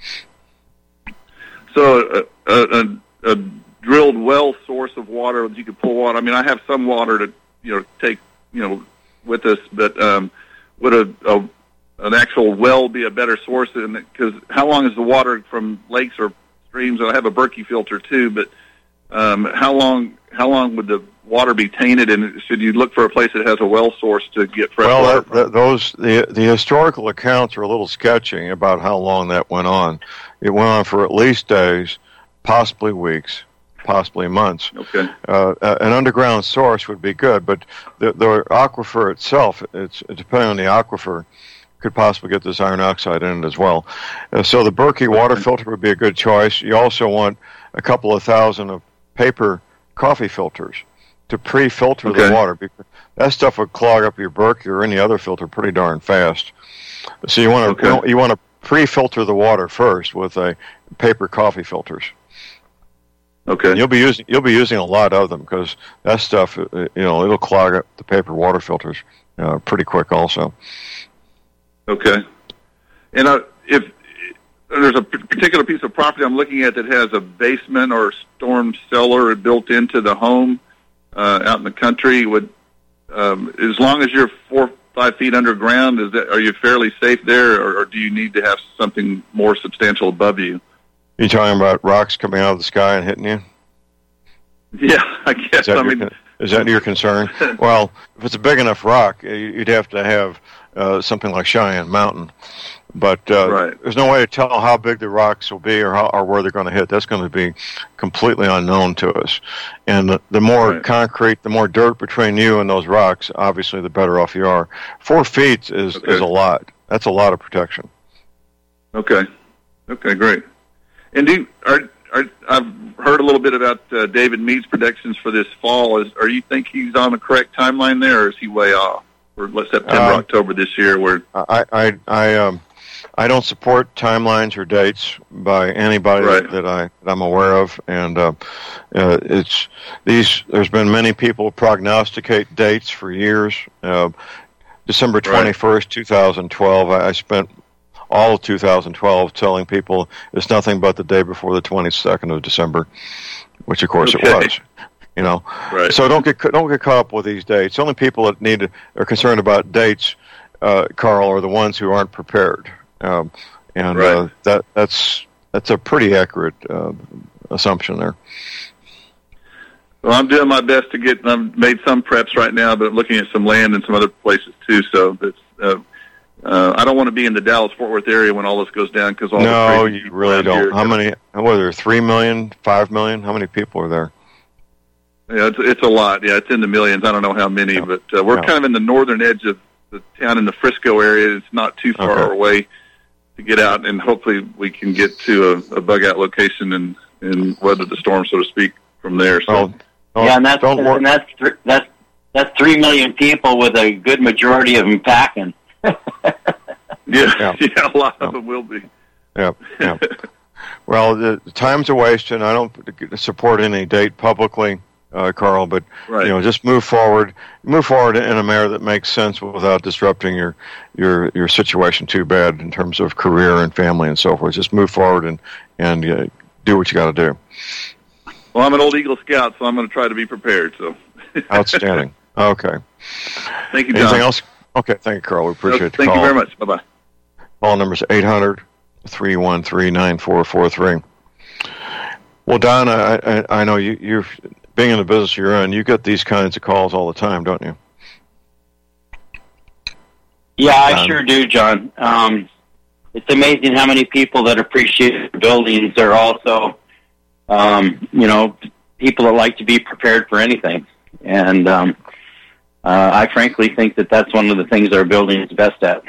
So a, a, a, a drilled well source of water that you could pull water. I mean, I have some water to you know take you know with us, but um, would a, a an actual well be a better source? Because how long is the water from lakes or streams? I have a Berkey filter too, but um, how long how long would the water be tainted? And should you look for a place that has a well source to get fresh well, water that, from? that, those the the historical accounts are a little sketchy about how long that went on. It went on for at least days, possibly weeks, possibly months. Okay. Uh, uh, an underground source would be good, but the, the aquifer itself, it's depending on the aquifer, could possibly get this iron oxide in it as well. Uh, so the Berkey water filter would be a good choice. You also want a couple of thousand of paper coffee filters to pre-filter Okay. the water, because that stuff would clog up your Berkey or any other filter pretty darn fast. So you want to Okay. you want to pre-filter the water first with a paper coffee filters. Okay. And you'll be using you'll be using a lot of them because that stuff, uh, you know, it'll clog up the paper water filters uh, pretty quick also. Okay. And uh, if there's a particular piece of property I'm looking at that has a basement or storm cellar built into the home uh, out in the country, would um, as long as you're four five feet underground, is that are you fairly safe there, or, or do you need to have something more substantial above you? You talking about rocks coming out of the sky and hitting you? Yeah, I guess. Is that, I your, mean, con- is that your concern? Well, if it's a big enough rock, you- you'd have to have uh, something like Cheyenne Mountain, But uh, right. there's no way to tell how big the rocks will be or how, or where they're going to hit. That's going to be completely unknown to us. And the, the more right. concrete, the more dirt between you and those rocks, obviously, the better off you are. Four feet is, okay. is a lot. That's a lot of protection. Okay. Okay, great. And do are, are I've heard a little bit about uh, David Mead's predictions for this fall. Is are you think he's on the correct timeline there, or is he way off? Or September, um, October this year? Where I I I um. I don't support timelines or dates by anybody right. that I that I'm aware of, and uh, uh, it's these. There's been many people prognosticate dates for years. Uh, December twenty-first, two thousand twelve. I, I spent all of two thousand twelve telling people it's nothing but the day before the twenty-second of December, which of course okay. it was. You know, right. so don't get don't get caught up with these dates. Only people that need to, are concerned about dates, uh, Carl, are the ones who aren't prepared. Um, and right. uh, that that's that's a pretty accurate uh, assumption there. Well, I'm doing my best to get. I've made some preps right now, but looking at some land and some other places too. So it's, uh, uh, I don't want to be in the Dallas-Fort Worth area when all this goes down because all no, the you really don't. Here, how many? What are there? Three million? Five million? How many people are there? Yeah, it's it's a lot. Yeah, it's in the millions. I don't know how many, yeah. but uh, we're yeah. kind of in the northern edge of the town in the Frisco area. It's not too far okay. away to get out, and hopefully we can get to a, a bug out location and, and weather the storm, so to speak, from there. So, oh, oh, yeah, and that's don't and that's th- that's that's three million people with a good majority of them packing. yeah, yeah, yeah, a lot yeah. of them will be. Yeah, yeah. Well, the, the time's a waste, and I don't support any date publicly, uh, Carl. But right. you know, just move forward. Move forward in a manner that makes sense without disrupting your your your situation too bad in terms of career and family and so forth. Just move forward and and uh, do what you got to do. Well, I'm an old Eagle Scout, so I'm going to try to be prepared. So, outstanding. Okay. Thank you, John. Anything else? Okay, thank you, Carl. We appreciate no, the thank call. Thank you very much. Bye bye. Call number is eight hundred, three one three, nine four four three. Well, Don, I, I, I know you, you're being in the business you're in, you get these kinds of calls all the time, don't you? Yeah, I sure do, John. Um, it's amazing how many people that appreciate buildings are also, um, you know, people that like to be prepared for anything. And um, uh, I frankly think that that's one of the things our building is best at.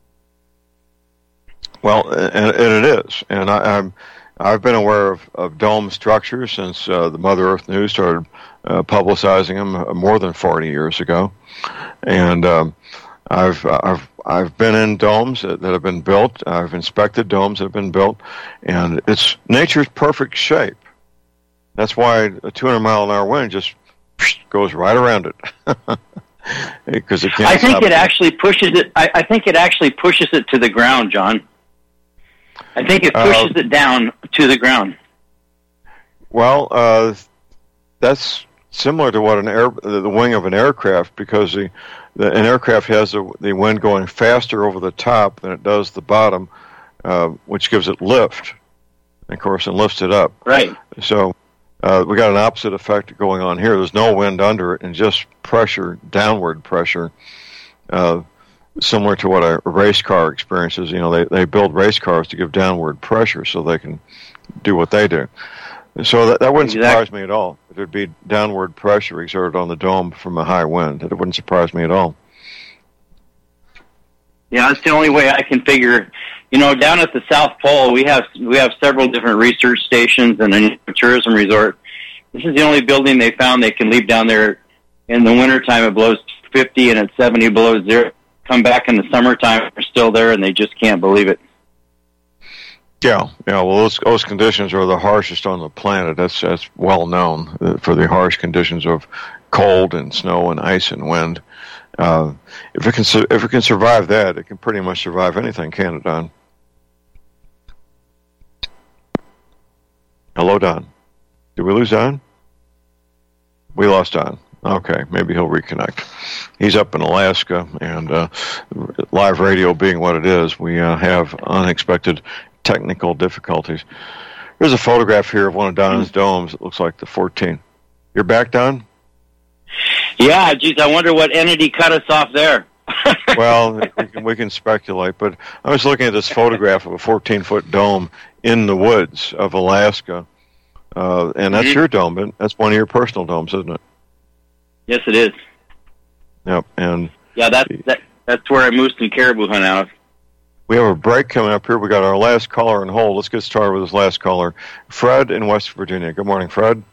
Well, and, and it is. And I, I'm, I've been aware of, of dome structures since uh, the Mother Earth News started uh, publicizing them more than forty years ago. And um, I've I've I've been in domes that, that have been built. I've inspected domes that have been built, and it's nature's perfect shape. That's why a two hundred mile an hour wind just goes right around it, because it can't. I think stop it actually pushes it. I, I think it actually pushes it to the ground, John. I think it pushes uh, it down to the ground. Well, uh, that's similar to what an air, the wing of an aircraft, because the, the an aircraft has the, the wind going faster over the top than it does the bottom, uh, which gives it lift, and of course, and lifts it up. Right. So uh, we got an opposite effect going on here. There's no wind under it, and just pressure, downward pressure, uh, similar to what a race car experiences. You know, they, they build race cars to give downward pressure so they can do what they do. So that, that wouldn't exactly. surprise me at all. There'd be downward pressure exerted on the dome from a high wind. It wouldn't surprise me at all. Yeah, that's the only way I can figure. You know, down at the South Pole, we have we have several different research stations and a tourism resort. This is the only building they found they can leave down there in the wintertime. It blows fifty and it's seventy below zero. Come back in the summertime, they're still there, and they just can't believe it. Yeah, yeah. Well, those those conditions are the harshest on the planet. That's that's well known uh, for the harsh conditions of cold and snow and ice and wind. Uh, if it can su- if it can survive that, it can pretty much survive anything, can it, Don? Hello, Don. Did we lose Don? We lost Don. Okay, maybe he'll reconnect. He's up in Alaska, and uh, live radio being what it is, we uh, have unexpected technical difficulties. Here's a photograph here of one of Don's domes. It looks like the fourteen. You're back, Don? Yeah, geez, I wonder what entity cut us off there. Well, we can, we can speculate, but I was looking at this photograph of a fourteen-foot dome in the woods of Alaska, uh, and that's mm-hmm. your dome, but that's one of your personal domes, isn't it? Yes, it is. Yep, and yeah, that's that, that's where I moose and caribou hunt out of. We have a break coming up here. We got our last caller on hold. Let's get started with this last caller, Fred in West Virginia. Good morning, Fred.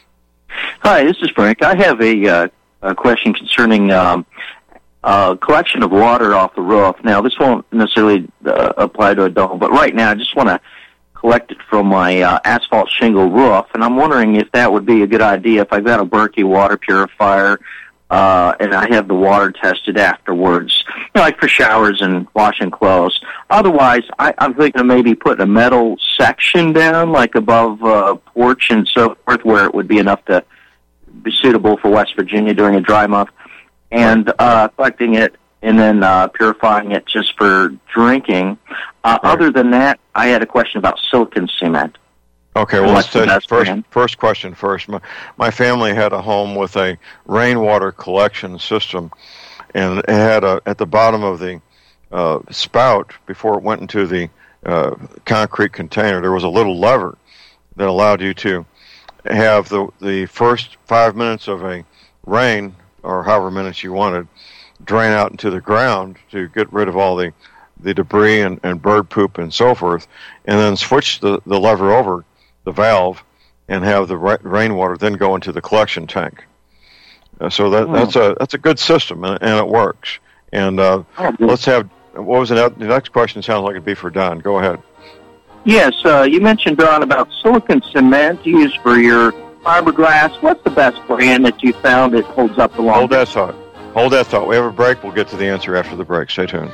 Hi, this is Frank. I have a, uh, a question concerning um, uh, collection of water off the roof. Now, this won't necessarily uh, apply to a dome, but right now I just want to collect it from my uh, asphalt shingle roof, and I'm wondering if that would be a good idea if I've got a Berkey water purifier uh, and I have the water tested afterwards, you know, like for showers and washing clothes. Otherwise, I, I'm thinking of maybe putting a metal section down, like above uh, porch and so forth, where it would be enough to be suitable for West Virginia during a dry month, and uh, collecting it and then uh, purifying it just for drinking. Uh, right. Other than that, I had a question about silicon cement. Okay, well, let's take first, first question first. My, my family had a home with a rainwater collection system, and it had a, at the bottom of the uh, spout, before it went into the uh, concrete container, there was a little lever that allowed you to have the, the first five minutes of a rain, or however minutes you wanted, drain out into the ground to get rid of all the, the debris and, and bird poop and so forth, and then switch the, the lever over, the valve, and have the ra- rainwater then go into the collection tank. Uh, so that, oh. that's a that's a good system, and, and it works. And uh, oh, let's have, what was the, ne- the next question? Sounds like it'd be for Don. Go ahead. Yes, uh, you mentioned, Don, about silicon cement used for your fiberglass. What's the best brand that you found that holds up the longest? Hold that thought. Hold that thought. We have a break. We'll get to the answer after the break. Stay tuned.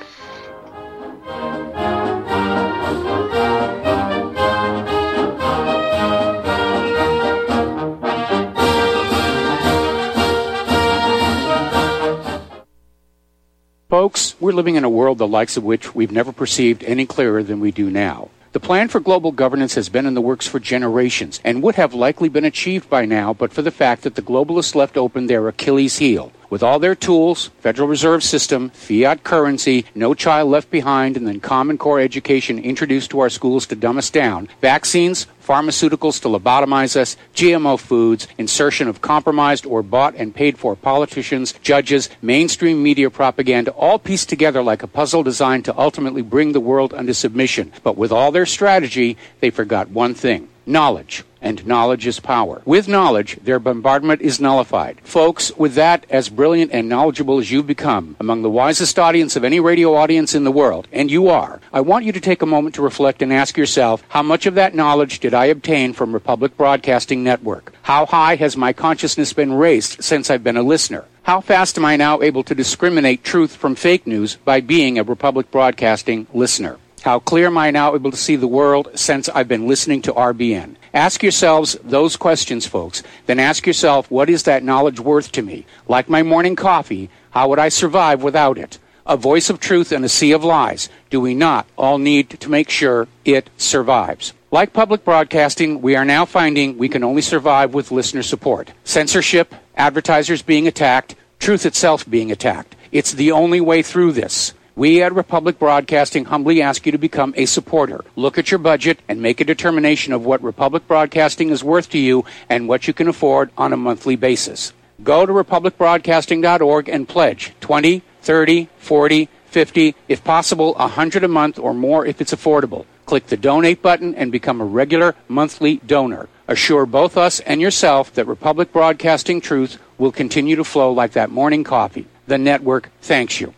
Folks, we're living in a world the likes of which we've never perceived any clearer than we do now. The plan for global governance has been in the works for generations and would have likely been achieved by now but for the fact that the globalists left open their Achilles heel. With all their tools, Federal Reserve System, fiat currency, no child left behind, and then Common Core education introduced to our schools to dumb us down, vaccines, pharmaceuticals to lobotomize us, G M O foods, insertion of compromised or bought and paid for politicians, judges, mainstream media propaganda, all pieced together like a puzzle designed to ultimately bring the world under submission. But with all their strategy, they forgot one thing: knowledge. And knowledge is power. With knowledge, their bombardment is nullified. Folks, with that, as brilliant and knowledgeable as you've become, among the wisest audience of any radio audience in the world, and you are, I want you to take a moment to reflect and ask yourself, how much of that knowledge did I obtain from Republic Broadcasting Network? How high has my consciousness been raised since I've been a listener? How fast am I now able to discriminate truth from fake news by being a Republic Broadcasting listener? How clear am I now able to see the world since I've been listening to R B N? Ask yourselves those questions, folks. Then ask yourself, what is that knowledge worth to me? Like my morning coffee, how would I survive without it? A voice of truth in a sea of lies. Do we not all need to make sure it survives? Like public broadcasting, we are now finding we can only survive with listener support. Censorship, advertisers being attacked, truth itself being attacked. It's the only way through this. We at Republic Broadcasting humbly ask you to become a supporter. Look at your budget and make a determination of what Republic Broadcasting is worth to you and what you can afford on a monthly basis. Go to republic broadcasting dot org and pledge twenty, thirty, forty, fifty, if possible, one hundred a month or more if it's affordable. Click the donate button and become a regular monthly donor. Assure both us and yourself that Republic Broadcasting truth will continue to flow like that morning coffee. The network thanks you.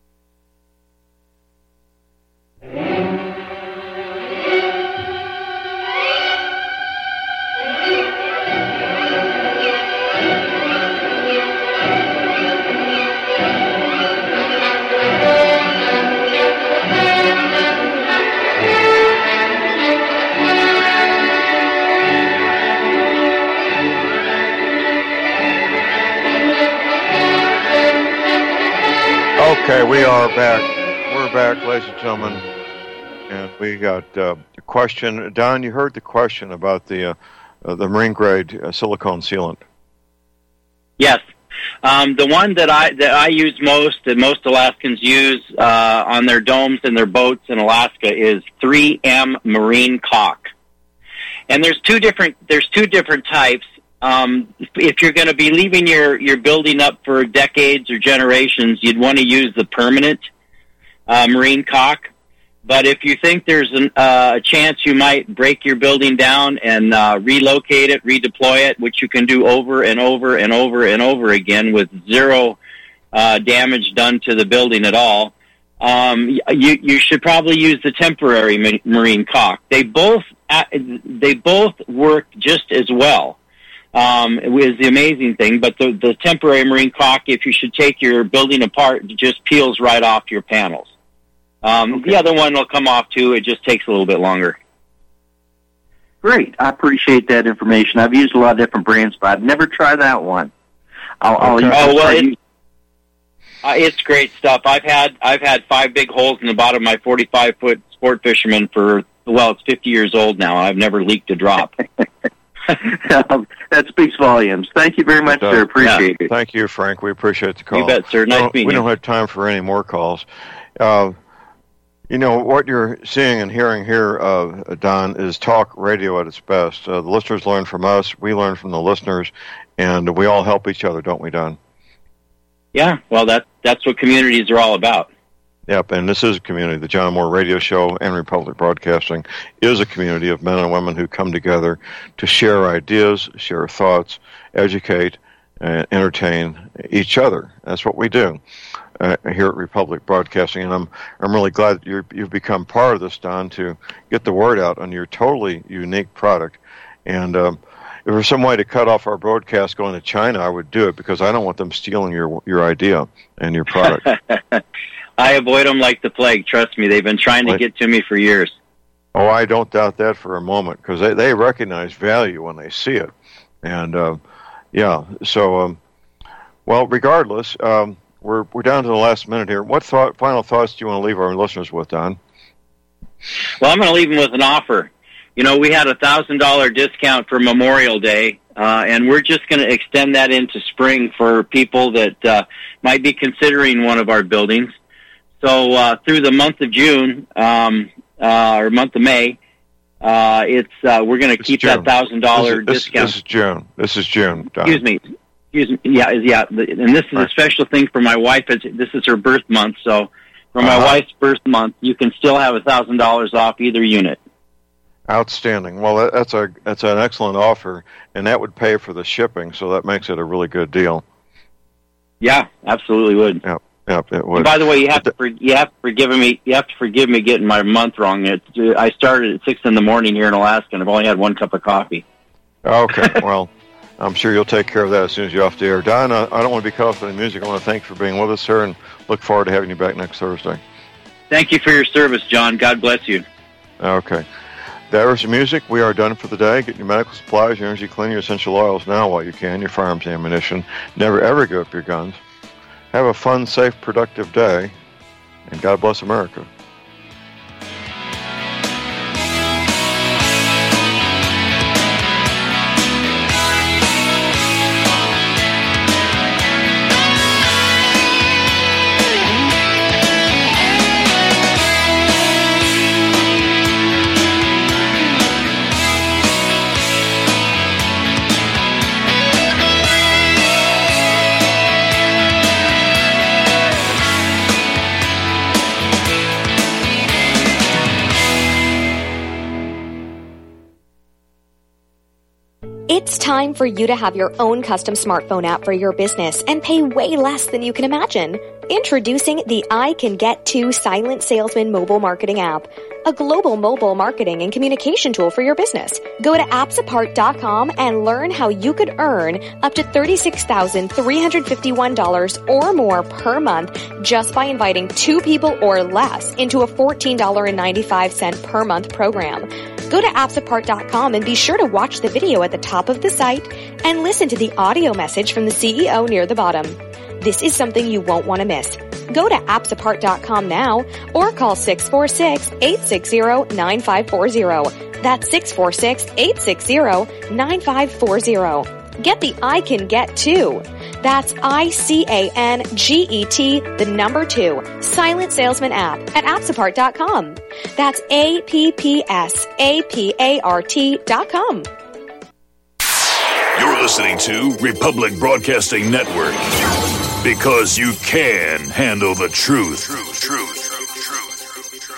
Okay, we are back. We're back, ladies and gentlemen, and we got uh, a question. Don, you heard the question about the uh, uh, the marine grade uh, silicone sealant. Yes, Um, the one that I that I use most, that most Alaskans use uh, on their domes and their boats in Alaska, is three M Marine Caulk. And there's two different there's two different types. Um, if you're going to be leaving your, your building up for decades or generations, you'd want to use the permanent uh, Marine Caulk. But if you think there's an, uh, a chance you might break your building down and uh, relocate it, redeploy it, which you can do over and over and over and over again with zero uh, damage done to the building at all, um, you, you should probably use the temporary ma- Marine Caulk. They both uh, they both work just as well. Um, it was the amazing thing, but the, the temporary Marine Caulk, if you should take your building apart, it just peels right off your panels. Um, okay. The other one will come off too. It just takes a little bit longer. Great. I appreciate that information. I've used a lot of different brands, but I've never tried that one. I'll, I'll okay. use Oh, well, it, uh, it's great stuff. I've had, I've had five big holes in the bottom of my forty-five foot sport fisherman for, well, it's fifty years old now. I've never leaked a drop. That speaks volumes. Thank you very much, sir. Appreciate yeah. it. Thank you, Frank. We appreciate the call. You bet, sir. Nice no, meeting we you. We don't have time for any more calls. Uh, you know, what you're seeing and hearing here, uh, Don, is talk radio at its best. Uh, the listeners learn from us. We learn from the listeners. And we all help each other, don't we, Don? Yeah, well, that, that's what communities are all about. Yep, and this is a community. The John Moore Radio Show and Republic Broadcasting is a community of men and women who come together to share ideas, share thoughts, educate, and entertain each other. That's what we do uh, here at Republic Broadcasting, and I'm I'm really glad that you're, you've become part of this, Don, to get the word out on your totally unique product. And um, if there was some way to cut off our broadcast going to China, I would do it because I don't want them stealing your your idea and your product. I avoid them like the plague. Trust me, they've been trying to get to me for years. Oh, I don't doubt that for a moment because they, they recognize value when they see it. And, uh, yeah, so, um, well, regardless, um, we're we're down to the last minute here. What thought, final thoughts do you want to leave our listeners with, Don? Well, I'm going to leave them with an offer. You know, we had a one thousand dollars discount for Memorial Day, uh, and we're just going to extend that into spring for people that uh, might be considering one of our buildings. So uh, through the month of June um, uh, or month of May, uh, it's uh, we're going to keep that thousand dollar discount. This is June. This is June. Don. Excuse me. Excuse me. Yeah, yeah. And this is a special thing for my wife. This is her birth month, so for my uh-huh. wife's birth month, you can still have a thousand dollars off either unit. Outstanding. Well, that, that's a that's an excellent offer, and that would pay for the shipping, so that makes it a really good deal. Yeah, absolutely would. Yep. Yep, it would. And by the way, you have to for, you have to forgive me. You have to forgive me getting my month wrong. It, I started at six in the morning here in Alaska, and I've only had one cup of coffee. Okay, well, I'm sure you'll take care of that as soon as you're off the air. Don, I, I don't want to be cut off by the music. I want to thank you for being with us, sir, and look forward to having you back next Thursday. Thank you for your service, John. God bless you. Okay. There's the music. We are done for the day. Get your medical supplies, your energy cleaning, your essential oils now while you can, your firearms ammunition. Never, ever give up your guns. Have a fun, safe, productive day, and God bless America. It's time for you to have your own custom smartphone app for your business and pay way less than you can imagine. Introducing the I Can Get To Silent Salesman mobile marketing app, a global mobile marketing and communication tool for your business. Go to apps apart dot com and learn how you could earn up to thirty-six thousand three hundred fifty-one dollars or more per month just by inviting two people or less into a fourteen dollars and ninety-five cents per month program. Go to apps apart dot com and be sure to watch the video at the top of the site and listen to the audio message from the C E O near the bottom. This is something you won't want to miss. Go to apps apart dot com now or call six four six, eight six zero, nine five four zero. That's six four six, eight six zero, nine five four zero. Get the I Can Get To. That's I C A N G E T, the number two, Silent Salesman app at appsapart dot com. That's A P P S A P A R T dot com. You're listening to Republic Broadcasting Network, because you can handle the truth. Truth, truth.